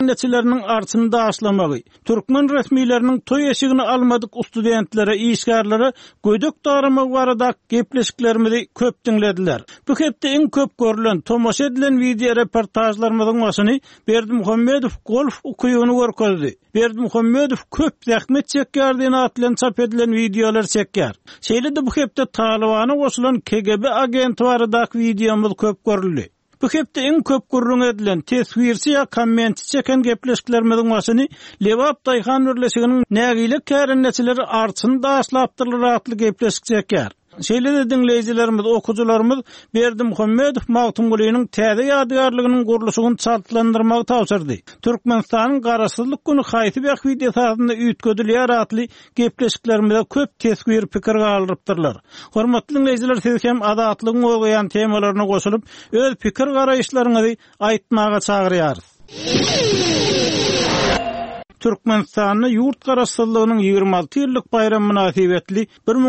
kerinneçilerinin arçını daşlamagy, türkmen resmilerinin toy eşigini almadyk studentlere, işgärlere gödök darama barada gepleşiklerimizi köp dinlediler. Bu hepde en köp görülen, tomaşa edilen video reportajlarımızın başını Berdimuhammedow golf okuyuunu görkezdi. Berdimuhammedow köp zahmet çekýärdiňe atlan çap edilen videolar çekýär. Şeýle de bu hepde Talibana goşulan KGB agenti baradaky videomuz köp görüldi. Bu hepde en köp gurrun edilen tesvirsi ya kommenti çeken gepleşiklerimizin başını Lewap Dayhan Birleşiginiň nägilik kärenneçileri arçyn daşlapdyrlar atly gepleşik çekýär. Şeýle de dinleýijilerimiz, okujularymız Berdimuhammedow Magtumgulynyň täze ýadygarlygynyň gurulşygyny çaltlandyrmagy tawsyrdy. Türkmenistanyň garaşsyzlyk güni haýsy bir videosynda üýtgedilýär atly gepleşiklerimize köp tesgir pikir galypdyrlar. Hormatly dinleýijiler, siz hem adatlygyň oýan temalaryna goşulyp öz pikir garaýşlaryňyzy aýtmaga çagyrýarys. Türkmenistanyň ýurt garaşsyzlygynyň 26 ýyllyk bayram münasibetli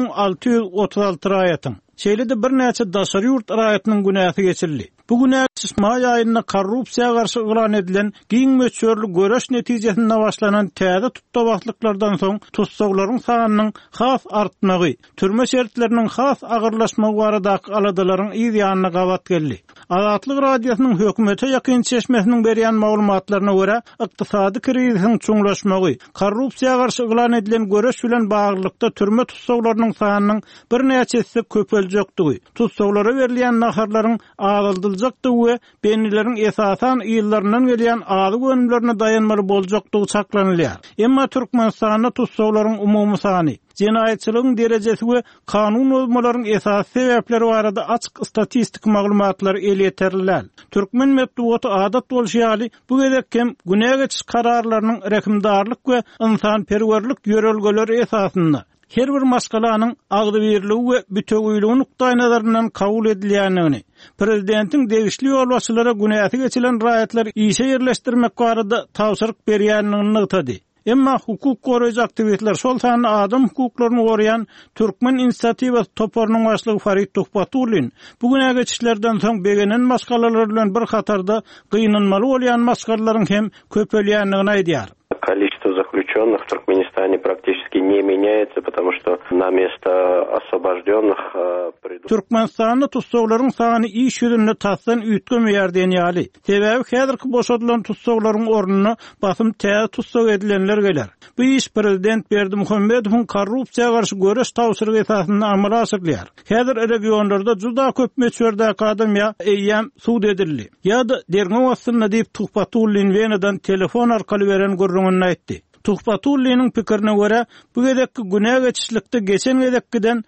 1636 raýatyň. Şeýle de bir näçe daşary ýurt raýatynyň günäsi geçirildi. Bu günä may aýyna korrupsiýa garşy elan edilen giň möçörlü göreş netijesinde başlanan täze tutdawaklyklardan soň tutsaglaryň sanynyň has artmagy, türme şertleriniň has agyrlaşmagy baradaky aladalaryň ýa-da gawat geldi. Azatlyk radiosynyň hökümete ýakyn çeşmesiniň berýän maglumatlaryna görä, ykdysady krizisiň çuňlaşmagy, korrupsiýa garşy elan edilen göreş bilen baglykda türme tutsaglarynyň sanynyň bir näçesi köpeljekdigi, tutsaglara berilýän naharlaryň azaldyljakdygy we benileriň esasan ýyllaryndan gelýän azy gönümlerine dayanmaly boljakdygy çaklanylýar. Emma Türkmenistanda tutsaglaryň umumy sany, jinayetçiligiň derejesi we kanun bozmalaryň esas sebäpleri barada açyk statistik maglumatlar elýeterilýär. Türkmen medeniýeti adat bolýaly bu gedekkem günä geçiş kararlarynyň rekimdarlyk we insanperwerlik ýörelgeleri esasynda her bir maskalaanyň agdybirligi we bütögüýligi nukdaý nazaryndan kabul edilýändigini, prezidentiň degişli ýolbaşçylara günäsi geçilen raýatlar işe ýerleşdirmek barada tawsyryk berýändigini ýytdy. Emma hukuk goraýjy aktivistler şol sany adam hukuklaryny goraýan Türkmen inisiatiwasy toparynyň başlygy Farid Tuhbatulin bugüne geçişlerden soň begenen maskalalar bilen bir hatarda gynanmaly bolýan maskalaryň hem köpelýändigini aýdýar. Количество заключенных в Туркменистане практически не меняется, потому что на место освобожденных придут. Türkmenistanda tutsaglaryň sany iş ýüzünde tasdan üýtgemeýär diýenýäli. Sebäbi häzirki boşadylan tutsaglaryň ornuny basym täze tutsag edilenler geler. Bu iş prezident Berdimuhammedowyň korrupsiýa garşy göreş tawsyrygy esasynda amala asyrlýar. Häzir regionlarda juda köp meçherde akademiýa eýýäm suud edildi. Ýa-da derňe wasyna diýip Tuhbatulin Wenadan telefon arkaly beren gurrungyny aýtdy. Tuhbatulliniň pikirine görä, bu gedekki günä geçişlikde geçen gedekkiden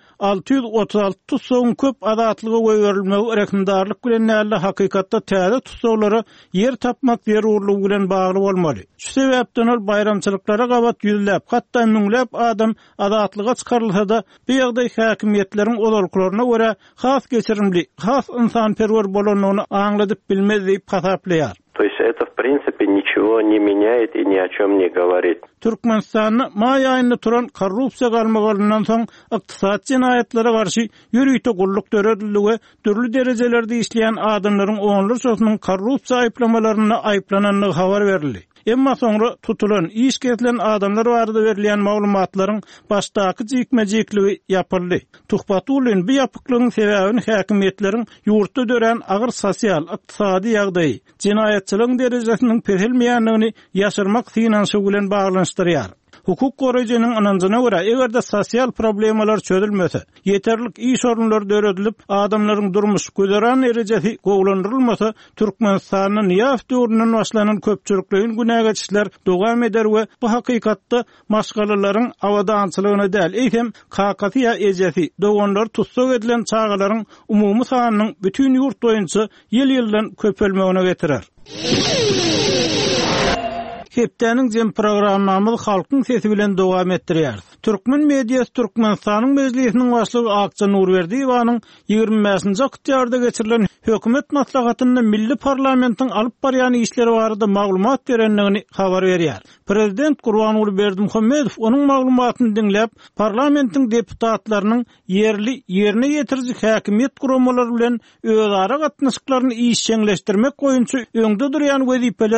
636 tutsagyň köp adatlygy goýurilmegi rekimdarlyk bilen näle hakykatda täze tutsaglary yer tapmak zerurlygy bilen bagly bolmaly. Şu sebäpden ol bayramçylyklara gawat ýüzläp, hatda müňläp adam adatlyga çykarylsa-da, bu ýagdaý häkimiýetleriň olarklaryna görä has geçirimli, has insanperwer bolanyny aňladyp bilmez diýip hasaplaýar. То есть это, в принципе, ничего не меняет и ни о чем не говорит. Türkmenistanyň may aýynda turan korrupsiýa garmagaryndan soň ykdysat jinaýatlary garşy ýürüýte gulluk döredildi, türlü derejelerde işleýän adamlaryň oňlar sözüniň korrupsiýa aýplamalaryna aýplananlygy habar berildi. Emma soňra tutulan, iş kesilen adamlar barada berilýän maglumatlaryň başdaky jikmejikli ýapyldy. Tuhbatulin bu ýapyklygyň sebäbini häkimiýetleriň ýurtda dören agyr sosial, ykdysady ýagdaý, jinaýatçylygyň derejesiniň perilmeýänligini ýaşyrmak finansy bilen baglanşdyrýar. Hukuk goraýjynyň ananjyna görä, egerde sosial problemalar çözülmese, ýeterlik iş orunlary döredilip, adamlaryň durmuş gözeran erejesi gowlandyrylmasa, Türkmenistanyň ýaf döwründen başlanan köpçülikligiň günä geçişler dowam eder we bu hakykatda maşgalalaryň awadançylygyna däl, eýsem kakatya ejesi, dowganlar tutsag edilen çağalaryň umumy sanynyň bütün ýurt boýunça ýyl-ýyldan köpelmegine getirer. Hepdeniň jem programmamyz halkyň sesi bilen dowam etdirýär. Türkmen mediýasy Türkmenistanyň mejlisiniň başlygy Akça Nurberdiýewanyň 25-nji oktýabrda geçirilen hökümet maslahatynda milli parlamentiň alyp barýan işleri barada maglumat berenligini habar berýär. Prezident Gurbanuly Berdimuhammedow onuň maglumatyny dinläp, parlamentiň deputatlarynyň ýerine ýetirjek häkimiýet guramalary bilen özara gatnaşyklaryny işçiňleşdirmek goýunça öňde durýan wezipeleriň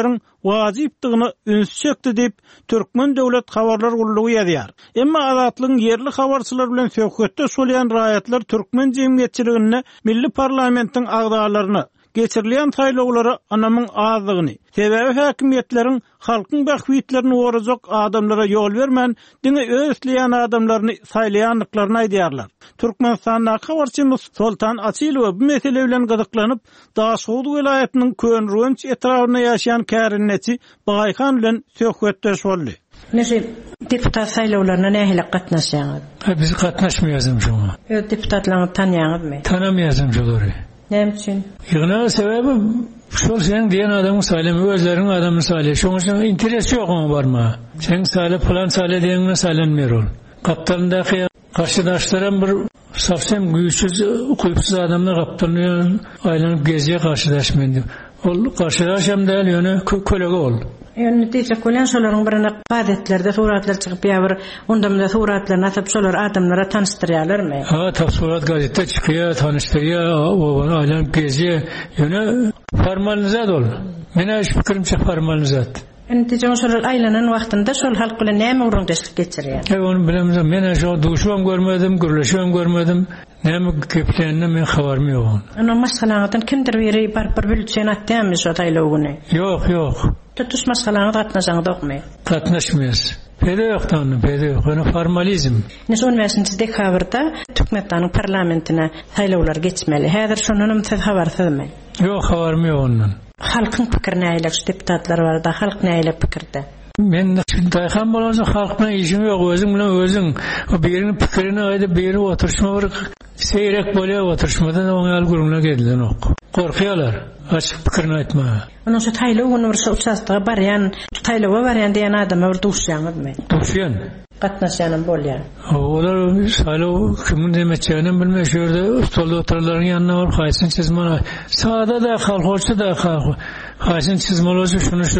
wajypdygyny üns çekdi diýip Türkmen Döwlet Habarlar Gullugy ýazýar. Emma azatlygyň yerli habarçylar bilen söhbetde solýan raýatlar Türkmen jemgyýetçiligine milli parlamentiň agdalaryny geçirilen taýlawlara anamyň azlygyny, sebäbi häkimetleriň halkyň bähwitlerini orajak adamlara ýol bermän, diňe öýtleýän adamlaryny saýlaýanlyklaryny aýdýarlar. Türkmenistanyň habarçymyz Sultan Asylow bu mesele bilen gyzyklanyp, Daşowud welaýatynyň Könrönç etrawyna ýaşaýan kärinneçi Baýkan bilen söhbetdeş boldy. Näçe deputat saýlawlaryna nähili gatnaşýaňyz? Biz gatnaşmaýazym şoňa. Deputatlaryny tanýaňyzmy? Tanamaýazym şolary. Näme üçin? Ýygna sebäbi şol sen diýen adamyň saýlamy özleriň adamyny saýlay. Şoňa sen interes ýok barma. Sen saýla plan saýla diýenine saýlanmýar ol. Gaptalyndaky garşydaşlaram bir safsem güýçsiz, ukypsuz adamlar gaptalanyň aýlanyp gezýär garşydaşmyndy. Ol garşydaşam däl ýöne kölege ol. Yani diýse kölen şolaryň birine gazetlerde suratlar çykyp ýa bir ondamda suratlaryny atyp şolar adamlara tanıştyrýarlarmy? Ha, surat gazetde çykýar, tanıştyrýar, o aýlanyp gezýär. Ýöne formalizat ol. Mene iş pikirimçe formalizat. Entice şolar aýlanan wagtynda şol halk bilen näme urundaşlyk geçirýär? Onu bilemez. Men şu duşuam görmedim, gürleşiam görmedim. Näme geplerini men habarym ýok. Ana masalandan kimdir biri bir bülçen atýarmy şu taýlawyny? Ýok. Tutuş masalanı gatnaşaňyz okmy? Gatnaşmaýas. Pede ýokdan, pede ýok. Ana formalizm. Näçe üniversitede dekabrda Türkmenistanyň parlamentine saýlawlar geçmeli. Häzir şonunam siz habarsızmy? Ýok, habarym ýok ondan. Halkyň pikirine aýlak deputatlar barda, halk näle pikirde? Men daýhan bolansa halkna işim ýok, özüň bilen özüň o biriniň pikirini aýdyp beri oturşma bir seýrek bolýar, oturşmadan oňa alguruna gedilen ok. Korkýarlar, açyk pikirini aýtma. Onun şu taýlawyny bir uçastaga barýan, taýlawa barýan diýen adama bir duşýaňyzmy? Duşýan. Gatnaşýanym bolýar. Olar saýlaw kimin demeçäni bilmä şu ýerde stolda oturlaryň ýanyna barıp haýsyn çizmana. Saada da halkçy da haýsyn çizmalozy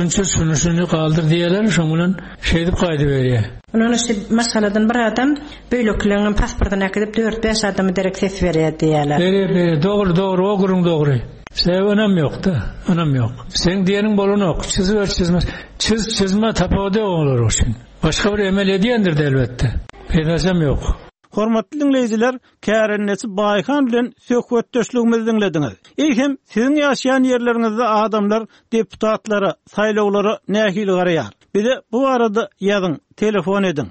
şunu galdyr diýerler, şoň bilen şeýdip gaýdy berýär. Onun şu masaladan bir adam beýleklerini pasportyna ekip 4-5 adamy derek ses berýär diýerler. Bere, dogry, o gurung dogry. Sen önəm ýok da, önəm ýok. Sen diýeniň bolany ok, çizmez. Çizme tapawda olur o şun. Başka bir emel edýändir elbetde. Pedasam ýok. Hormatly dinleýijiler, kärenesi Baýkan bilen söhbetdeşligimizi dinlediňiz. Hem siziň ýaşaýan ýerleriňizde adamlar deputatlara, saýlawlara nähili garaýar. Bir de bu arada ýazyň, telefon edin.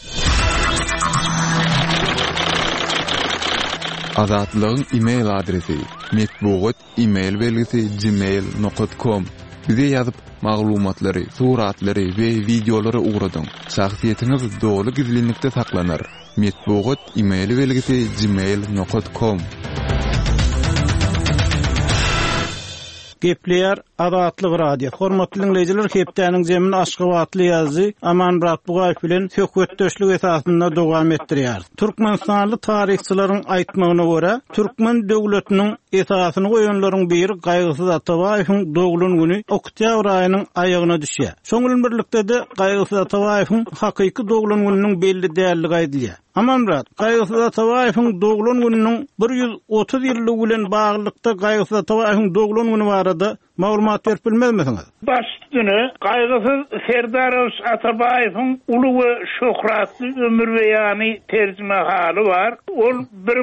Azatlygyň e-mail adresi metbugot belgisi gmail.com. Bize ýazyp maglumatlary, suratlary we videolary ugradyň. Şahsiýetiniz dogry gizlilikde saklanır. Metbugot belgisi gmail.com. Gepleýär Azatlyk radio. Hormatly dinleýijiler, hepdäniň jemin Aşgabatly ýazy Aman Muratbugaýew bilen söhbetdeşlik esasynda dowam etdirýär. Türkmenistanly taryhçylaryň aýtmagyna görä, Türkmen döwletiniň esasyny goýanlaryň biri Gaýgysy Atabaýewiň dogulun güni oktýabr aýynyň aýagyna düşýär. Şoň bilen birlikde de Gaýgysy Atabaýewiň hakyky dogulun güniniň belli dälligi aýdylýar. Aman Murat, Gaýgysy Atabaýewiň dogulun güniniň 130 ýyllygy bilen baglykda Gaýgysy Atabaýewiň dogulun güni barada maglumat berip bilmezmisiňiz? Başdyny Gaýgysy Serdarow Atabaýewiň uly we şöhratly ömür beýany terjime haly bar. Ol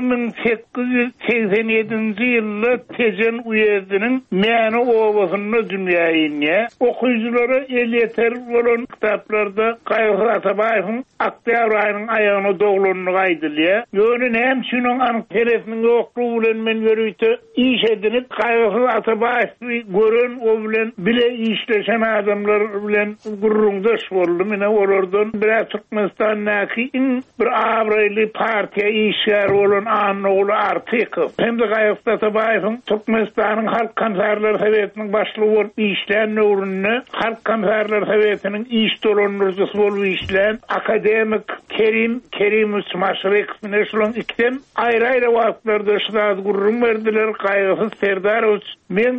1887-nji ýylda Tejen uýezdiniň Mäni owasyny dünýäine okuyjulary el ýeter bolan kitaplarda Gaýgysy Atabaýewiň oktýabr aýynyň aýagyna dogulunyny aýdylýar. Ýöne näme şunyň anyk telefonyny oklugy bilen men görüýte iş edinip Gaýgysy Atabaýewi görün o bilen bile işleşen adamlar bilen gurrundaş boldy. Mene olardan bir Türkmenistanyň bir abraýly partiýa işgär bolan Anoglu Artykov. Hem de Gaýgysy Atabaýewiň Türkmenistanyň Halk Kanserler Sowetiniň başlygy bolup işlän nöwründe Halk Kanserler Sowetiniň iş dolanýarjysy bolup işlän akademik Kerim Usmaşryk bilen şolun ikden aýry-aýry wagtlarda şuňa gurrun berdiler. Gaýgysy Serdarow Men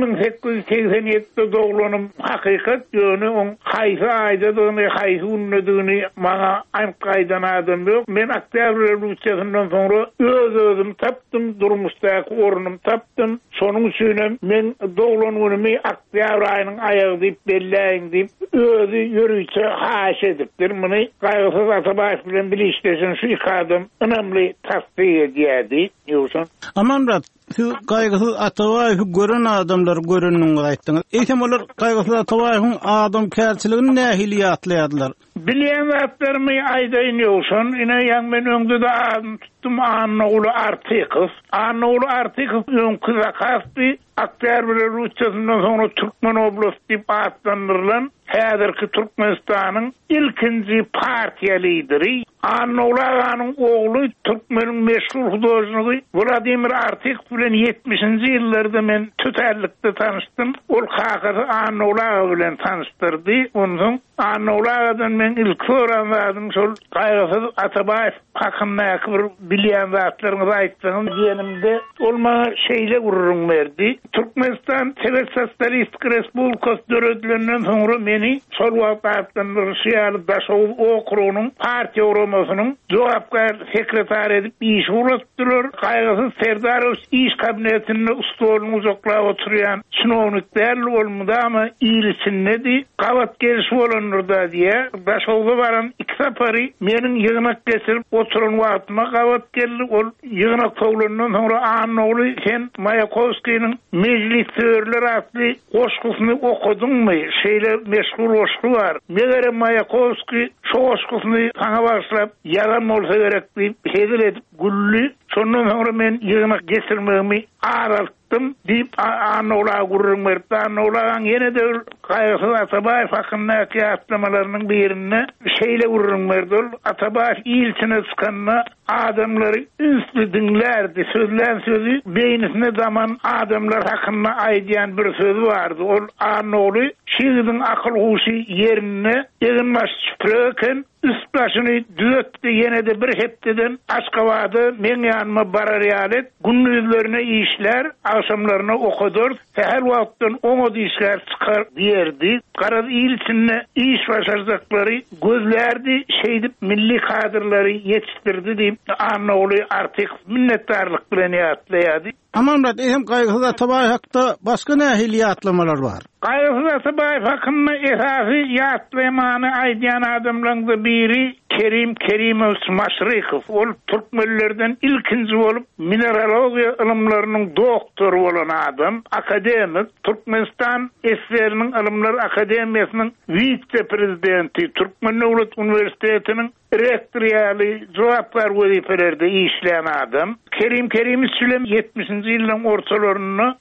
1887'de doğulanım hakikat yönü on haysa aydadyny, haysa unnudygny maňa aýypgaýdan adam ýok. Men Oktyabr rewolýusiýasyndan soňra özüm tapdym, durmuşdaky ornum tapdym. Şonuň üçin men doğulanymy Oktyabr aýynyň aýagy diýip belläýin diýip özü ýörüýçe haş edipdir. Muny Gaýgysyz Atabaýew bilen bilişdeşen şu iki adam önemli tasdik edýärdi. Ýoksa Amanrat, siz Gaýgysyz Atabaýew gören adamlar görenini aýtdyňyz. Eýsem olar Gaýgysyz Atabaýewiň adam kälçiligini nähili ýatlaýardylar? Bilýän zatlarmy aýdaýyn ýoksa, ine ýa men öňde de tuttum Annoğlu Artikow. Annoğlu Artikow öňkü zakasty Oktyabr rewolýusiýasyndan soňra Türkmen oblast diýip atlandyrılan häzirki Türkmenistanyň ilkinji partiýa lideri. Annoğlu aganyň ogly Türkmeniň meşhur hudaýjyny Vladimir Artikow bilen 70-nji ýyllarda men tüterlikde tanışdym. Ol hakyky Annoğlu aga bilen tanışdyrdy. Ondan Annoğlu agadan men ilk soranladım şol Gaýgysyz Atabaýew hakynda bir bilýän zatlaryňyzy aýtdyňyz diýenimde ol maňa şeýle gurrun berdi. Türkmenistan Sovet Sosialistik Respublikasy döredilenden soňra meni şol wagtdan Russiýa Daşow okrugynyň partiýa uramasının jogapkar sekretar edip iş uratdylar. Gaýgysyz Serdarow iş kabinetinde ustoluny uzaklap oturýan çynownikler bolmudamy ýylysinedi. Gawat gelişi bolanlarda diýe Daşowga baran iki sapary meniň ýygnak geçirip oturan wagtyma gawat geldi. Ol ýygnak toglandan soňra Annoğlu sen Mayakovskiýnyň meclis törler atly goşgusyny okudyňmy? Şeýle meşhur goşgu bar. Megere Mayakovskiy şu goşgusyny taňa başlap ýalan bolsa gerek diýip hezil edip gully. Şondan soňra men ýygnak geçirmegimi aralttym diýip Annoğlu'a gurrun berdi. Annoğlu'ň ýene de Gaýgysyz Atabaýew hakyndaky atlamalarının birine şeýle gurrun berdi. Atabaýew ilçine çykanda adamlary üstü dinlerdi. Sözlän sözü beýnisine zaman adamlar hakynda aýdýan bir söz bardy. Ol Annoğlu şiýdiň akyl huşy ýerine ýygynmaş çüpreken üst başyny düzetdi. Ýene de bir hepdeden Aşgabatda men ýanyma barar ýalet gündüzlerine işler, akşamlarına okudur. Her wagtdan oňa işler çykar diýerdi. Garaz ilçinde iş başarjakları gözlerdi, şeýdip milli kadrlary ýetişdirdi diýip Annoğlu artık minnetdarlyk bilen ýatlaýardy. Amanrat, eýsem Gaýgysyz Atabaýew hakda başga nähili ýatlamalar bar? Gaýgysyz Atabaýew hakynda esasy ýatlamany aýdýan adamlaryň biri Kerim Kerimow Maşrykow. Ol türkmenlerden ilkinji bolup mineralogiýa ilmläriniň doktoru bolan adam, akademik, Türkmenistan SSR-niň Ilmler Akademiýasynyň vice-prezidenti, Türkmen Dowlat Universitetiniň rektoriýaly jogapkar wezifelerde işleyen adam. Kerim Kerimow 70-nji ýylyň ortalaryny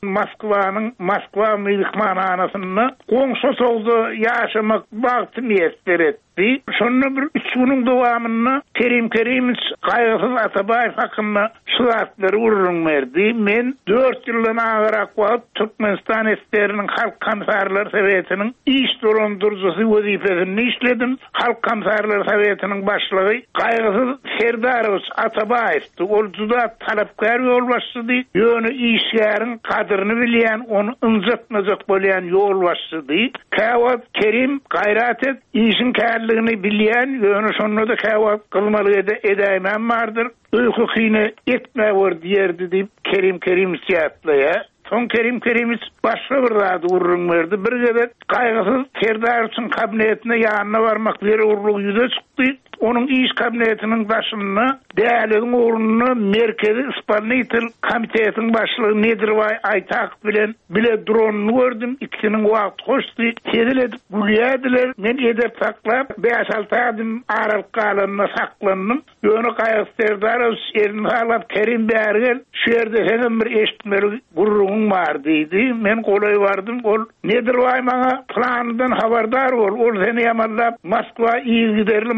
Moskwa mehmanhanasyny goňşy sowda ýaşamak bagty ýetdir etdi. Şonu bir 3 güniň dowamyny Kerim Kerimow Gaýgysyz Atabaýew hakynda şuatlary urrun berdi. Men 4 ýyldan agyrak wagt Türkmenistan SSR-niň Halk Komisarlary Sowetiniň iş dorandyrjysy wezifesini işledim. Halk Komisarlary Sowetiniň başlygy Gaýgysyz Serdarow Atabaýew ol juda talapkar ýolbaşçydy. Ýöne işgäriň kadryny bilýän, onu ynjatmajak bolýan ýolbaşçydy. Kawat Kerim gaýrat et, işin kärligini bilýän, ýöne şonu da kawat kılmaly edäýmem bardyr. Öýkü hyny etme ber diýerdi diýip Kerim ýatlaýar. Son Kerim başga bir zat urrun berdi. Bir gezek Gaýgysyz Serdarow'un kabinetine ýanyna barmak beri urluk ýüze çykdy. Onun iş kabinetinin başını, değerliğin uğrunu Merkezi İspanyol Komitesi'nin başlığı Nedirvay Aytak bile drone'unu gördüm. İkisinin vakti hoştu. Tedil edip gülüyediler. Men edep saklap 5-6 adım aralık alanına saklandım. Yönü Gaýgysyz Serdarow elini alıp Kerim Bärgel şu yerde hemen bir eşitmeli gurruğun var deydi. Men kolay vardım. Ol Nedirvay bana planından haberdar ol. Ol seni yamallap Moskva iyi giderli mağlumat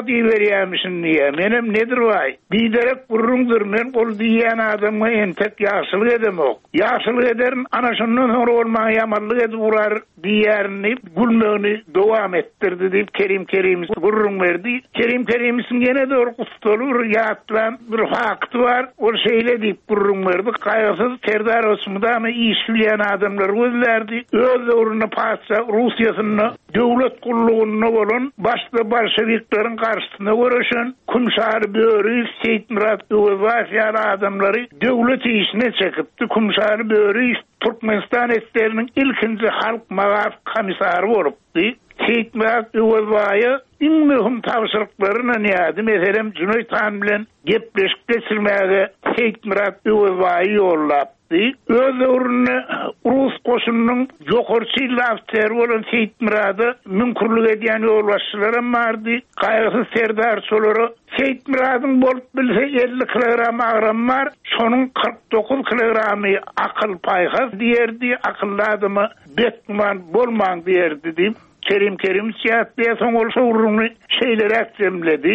diýerýärmişin diýe. Menem nedir vay? Biderek gurrundur men ol diýen adamga entek ýaşylyk edemok. Ýaşylyk ederin ana şondan sonra bolmagy ýamanlyk edip urar diýerini gülmegini dowam ettirdi diýip Kerim gurrun berdi. Kerimisiň gene dor gustulur ýatlan bir fakty bar. Ol şeýle diýip gurrun berdi. Gaýasyz Serdar Osmandamy iş bilýän adamlar özlerdi. Öz uruny paça Russiýasyny döwlet gullugyny bolan başda bolşevikleriň garşysyna görüşen Kumşar Böri Seyitmurat Öwefäýär adamlary döwlet işine çekipdi. Kumşar Böri Türkmenistan etlerinin ilkinci halk magaf komisarı bolupdy. Seyitmurat Öwefäýär iň möhüm tawşyryklaryny näde? Meselem Cüneyt Han bilen gepleşip geçirmäge Seyitmurat Öwefäýär ýollapdy. Öz uruny Rus goşunynyň jokorçy lafter bolan Seyitmurat'a mümkinlik edýän ýolbaşçylary bardy. Gaýrysy Serdar Solary Seyitmurat'yň bolup bilse 50 kilogram agram bar, şonuň 49 kilogramy akyl paýhaz diýerdi, akylly adamy betman bolmaň diýerdi diýip Kerim siýasatda soň bolsa uruny şeýlerek jemledi.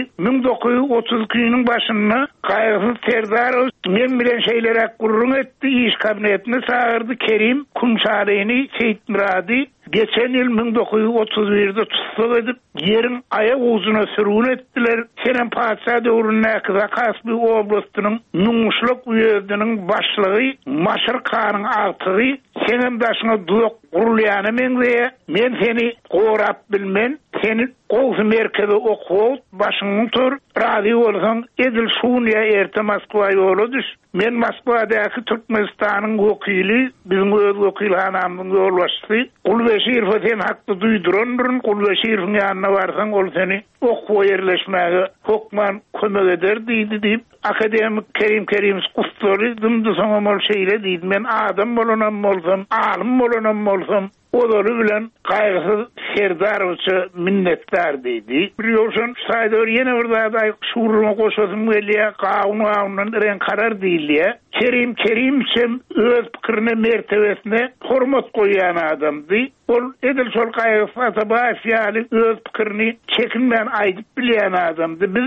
1932-nyň başynda gaýrysy Serdar men bilen şeýlerek gurrun etdi, iş kabinetine çağırdy. Kerim Kumşaryny Seyitmurat'y geçen yıl 1931'de tutsak edip yerin ayak uzuna sürgün ettiler. Senem Paşa döwründe Kaspi oblastynyň Nuňuşluk uýerdiňiň başlygy Maşyr Kanyň agtygy senem daşyna duýak gurulýany meňze men seni gorap bilmen, seni Gowsy merkezi okuwut, başyňy tur, radio bolsaň edil şuňa erte Moskwa ýola düş. Men Moskwadäki Türkmenistanyň wekili, biziň öz wekilhanamyň ýolbaşçysy, Gulbeşirov sen hakda duýdurandyryň, Gulbeşirowyň ýanyna barsaň ol seni okuwa ýerleşmäge hokman kömek eder diýdi diýip akademik Kerim Kustary dymdy soňa mol şeýle diýdi. Men adam bolanam bolsam, alim bolanam bolsam, olary bilen gaýrysy Serdarowy minnetdar diýdi. Bir ýolşan Saýdor ýene bir daha şuuruna goşasym gelýär, gawundan ren karar diýilýär. Kerim öz pikirine mertebesine hormat goýan adamdy. Ol edil şol gaýrysy başýaly öz pikirini çekinmän aýdyp bilýän adamdy. Biz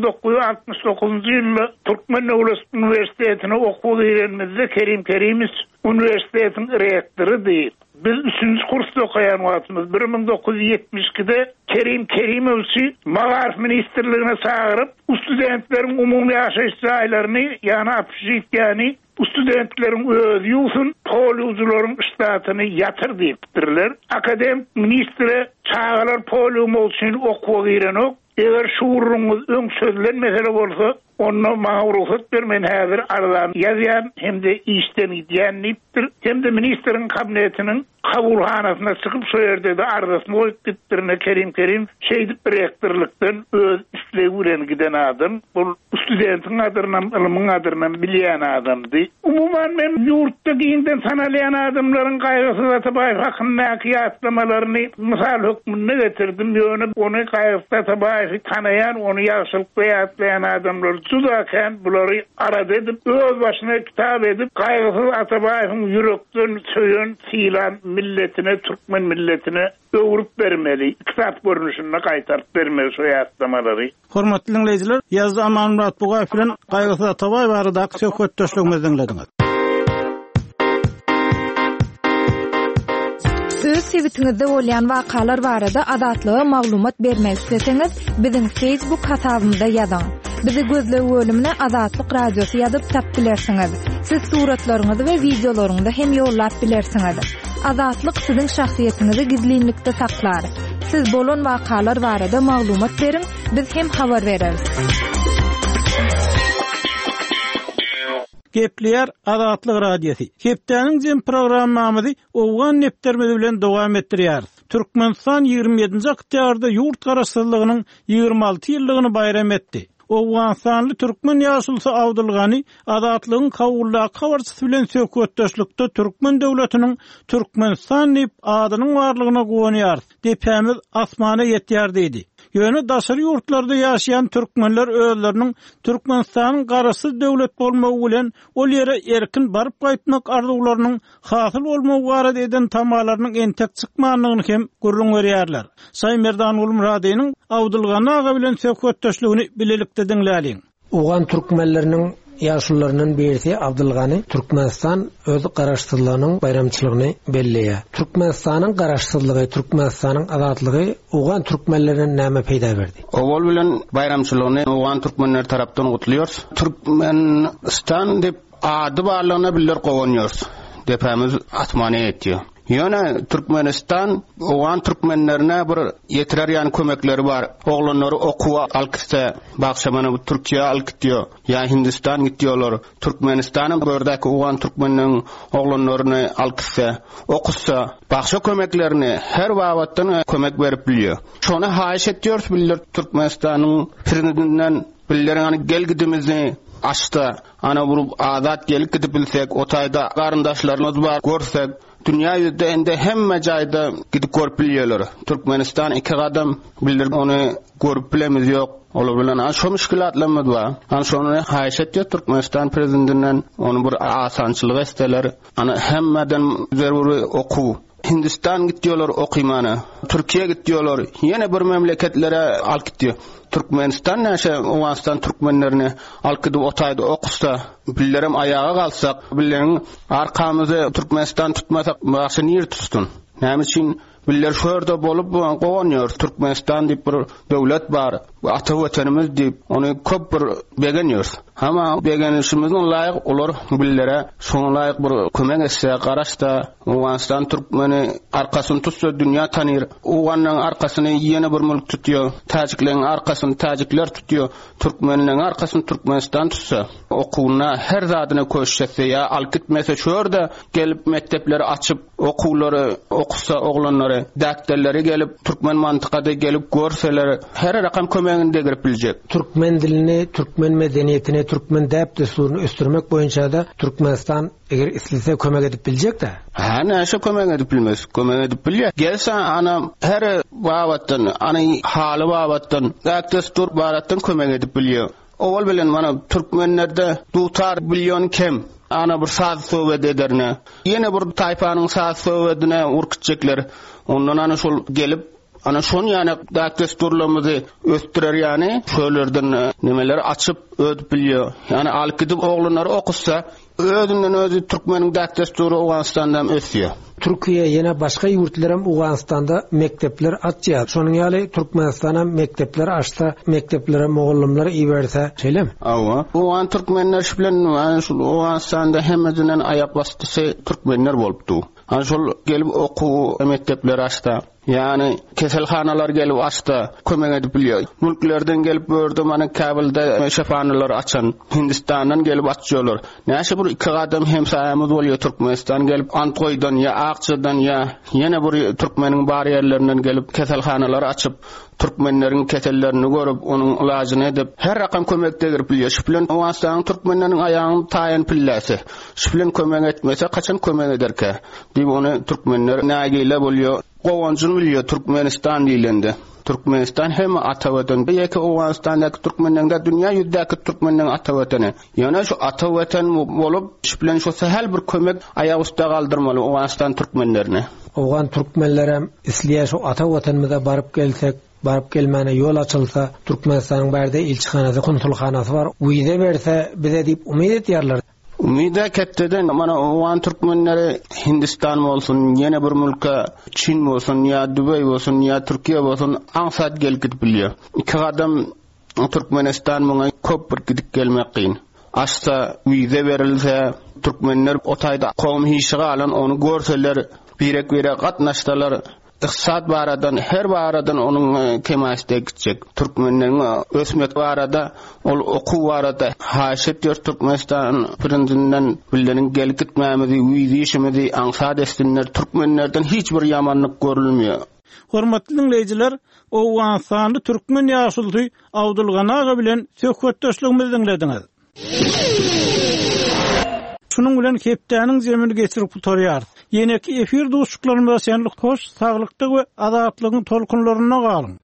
1969-njy ýylda Türkmen Döwlet Üniversitetine okuw berenmizde Kerim Üniversitetiniň rektorydy. Biz 3-nji kursda okaýan wagtymyz 1972-de Kerimowçy Magarif ministrligine çağırıp studentleriň umumy ýaşaýyş jaýlaryny ýani apşyýtýany studentleriň öz ýusun poliwjularyň ştatyny ýatyr diýipdirler. Akademik ministre çağılar poliwmowçyny okuw girenok. Eger şuuruňyz öňsözlen mesele bolsa, onu maňa ruhsat bermen häzir aradan ýazýan hemde işden gidýänipdir. Hemde ministriň kabinetiniň kabulhanasyna çykyp şu ýerde de ardasyny goýup gitdirne Kerim şeýdip rektorlukdan öz islegüren giden adam. Bu studentiň adyrnan, ilmiň adyrnan bilýän adamdy. Umumyň men ýurtda giňden sanalýan adamlaryň gaýrysy Atabaýew hakyndaky ýatlamalarını mysal hökmüne getirdim. Ýöne onu gaýrysy Atabaýew tanaýan, onu ýaşylyk ýatlaýan adamlar judaken bulary arada edip öz başyna kitap edip gaýrysy Atabaýewiň ýürekden söýen filan milletine, Türkmen milletine öwrüp bermeli, kitap görnüşine gaýtaryp bermeli şu ýatlamalary. Hormatly dinleýijiler, ýazda Aman Murat Bugaýew bilen gaýrysy Atabaýew barada söhbetdeşligimizi dinlediňiz. Öz sebitiňizde bolýan wakalar barada adatlyga maglumat bermek isteseňiz, biziň Facebook hasabymyzda ýazyň. Bizi gözlegi bölümine Azatlyk Radiosu ýazyp tap bilersiňiz. Siz suratlaryňyzy we videolaryňyzy hem ýollap bilersiňiz. Azatlyk siziň şahsiýetiniňizi gizlinlikde saklar. Siz bolan wakalar barada maglumat beriň, biz hem habar bereriz. Gepler Azatlyk Radiosu. Hepdeniň jem programmamyzy owgan neptermeli bilen dowam etdirýär. Türkmenistan 27-nji oktýabrda ýurt garaşsyzlygynyň 26 ýyllygyny bayram etdi. Owganstanly türkmen ýaşulsy Abdulgany azatlygyň kawulla kawarsy bilen sökötdeşlikde Türkmen döwletiniň Türkmenistan diýip adynyň barlygyna gowanýar. Depemiz asmana ýetýär diýdi. Ýöne daşary ýurtlarda ýaşaýan türkmenler özleriniň Türkmenistanyň garasyz döwlet bolmagy bilen ol ýere erkin baryp gaýtmak arzularynyň hasyl bolmagy barada eden tamalarynyň entek çykmanlygyny hem gurrun berýärler. Saý Merdan Ulmuradynyň Abdulgany aga bilen sökötdeşligini bilelikde diňläliň. Ugan türkmenleriniň ýaşullarynyň birisi Abdulgany Türkmenistan öz garaşsyzlygynyň bayramçylygyny belleýär. Türkmenistanyň garaşsyzlygy, Türkmenistanyň azatlygy ugan türkmenlerine näme peýda berdi? Owal bilen bayramçylygyny ugan türkmenler tarapdan gutulýar. Türkmenistan diýip ady barlygyna biller gowanýar. Depemiz atmany etdi. Ýöne Türkmenistan ugan türkmenlerine bir ýetirer ýany kömekleri bar. Oglanlary okuwa alkysa, bagşamany Türkiýe alkytýar, ýa Hindistan gitýärler. Türkmenistanyň gördäki ugan türkmeniniň oglanlaryny alkysa, okusa, bagşa kömeklerini her wagtdan kömek berip bilýär. Şonu haýyş etýär biller Türkmenistanyň prezidentinden billeriň gelgidimizni açta, ana burup azat gelip gidip bilsek, o taýda garyndaşlarymyz bar, görsek, dünya ýüzünde ende hemme jaýda gidip görüp bilýärler. Türkmenistan iki gadam bilir onu görüp bilemiz ýok. Olar bilen şu müşkilatlarymyz bar. Ana şonu haýyş etýär Türkmenistan prezidentinden onu bir asançylyk isteler. Ana hemmeden zeruri okuw. Hindistan gitýärler okymana, Türkiýe gitýärler, ýene bir memleketlere alyp gitýär. Türkmenistan näşe Owganstan türkmenlerini alkydy otaýdy okusa, billerem ayağa galsak, billeriň arkamyzy Türkmenistan tutmasak, başy niýer tutsun. Näme üçin biller şörde bolup gowanýar. Türkmenistan diýip bir döwlet bar, ata wetenimiz diýip ony köp bir begenýär. Ama begenişimiziň laýyk olar billere şoňa laýyk bir kömek etse, garaşda Owganstan türkmeni arkasyny tutsa dünýä tanýar. Owganyň arkasyny ýene bir mülk tutýar, Tajikleriň arkasyny Tajikler tutýar, Türkmeniniň arkasyny Türkmenistan tutsa, okuwna her zadyna köşetse ýa alkytmese şörde gelip mektepleri açyp okuwlary okusa oglanlary, daktarlary gelip türkmen mantykada gelip görseler, her rakam kömegini degirip biljek. Türkmen dilini, Türkmen medeniýetini, Türkmen däp desturuny östürmek boýunça da Türkmenistan eger islise kömek edip biljek da. Ha, näşe kömek edip bilmez, kömek edip bilýär. Gelse ana her wagtdan, ana haly wagtdan, däp destur baratdan kömek edip bilýär. Owal bilen mana türkmenlerde dutar bilýän kem. Ana bir saz söwed ederne. Ýene bir taýpanyň saz söwedine urkutjekler. Ondan ana şol gelip ana şon ýany dakturlarymyzy östürer ýany şölerden nimeler açyp ödüp bilýär. Ýani alkydy oglanlary okusa özünden özü türkmeniň dakturlary Owganstandan ösýär. Türkiýe ýene başga ýurtlarym Owganstanda mektepler açýar. Şonuň ýaly Türkmenistana mektepler açsa, mekteplere mogullamlar iberse, şeýlem? Awa. Owgan türkmenler bilen şu Owganstanda hemmeden ayak basdysy türkmenler bolupdy. Ana şol gelip okuw mektepleri açsa, yani keselhanalar gelip açsa, kömek edip bilýär. Mülklerden gelip gördüm, mana Kabulda şefanalar açan, Hindistandan gelip açýarlar. Näşe bir iki adam hemsaýamyz bolýar Türkmenistan gelip Antgoýdan ýa Akçydan ýa ýene bir türkmeniň bar ýerlerinden gelip keselhanalar açyp, türkmenleriň kesellerini görüp, onuň ilagyny edip, her rakam kömek berip bilýär. Şu bilen Owganstanyň türkmenleriň aýagyny taýan pilläsi. Şu bilen kömek etmese kaçan kömek ederke? Diýip ony türkmenler nägile bolýar. Gowanjyny bilýär Türkmenistan diýilende. Türkmenistan hem ata watan, ýa-ki Owganstandaky türkmenlerde dünýä ýüzündäki türkmenliň ata watany. Ýöne şu ata watan bolup, şu bilen şu sehel bir kömek aýag usta galdyrmaly Owganstan türkmenlerine. Owgan türkmenlere isliýär şu ata watanymyza baryp gelsek, barıp gelmene yol açılsa, Türkmenistan'ın berde ilçihanası, konsulhanası var. Uyde verse bize deyip umid etýärler. Umida ketteden mana Owgan türkmenleri Hindistan bolsun, yine bir mülke Çin bolsun, ya Dubai bolsun, ya Türkiye bolsun, ansat gelip bilýär. İki adam Türkmenistan muňa köp bir gidip gelmek kyn. Açsa uyde verilse, Türkmenler o taýda kowum hiçiga alan onu görseler, birek gatnaşdylar. İqtisad baradan, her baradan onun kemasida gitjek. Türkmenlerin ösmek barada, ol okuw barada haşet ýer Türkmenistan prezidentinden billerin gelip gitmämidi, wizi işimidi, ansat etsinler. Türkmenlerden hiç bir yamanlyk görülmýär. Hormatly dinleyijiler, Owganstanly türkmen ýaşuldy Abdulganaga bilen söhbetdeşligimizi dinlediňiz. Şunun bilen hepdäniň zemini geçirip tutarýar. Ýene-ki efir dostluklarymyza senlik hoş, saglyklyk we azatlygyň tolkunlaryna galyň.